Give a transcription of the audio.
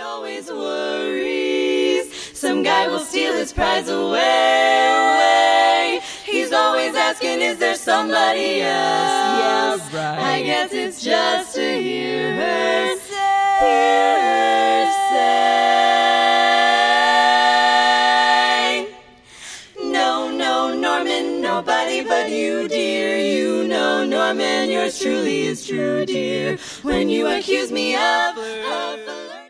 always worries some guy will steal his prize away. He's always asking, is there somebody else? Yeah, right. I guess it's just to hear her say, no, no, Norman, nobody but you, dear. You know, Norman, yours truly is true, dear. When you accuse me of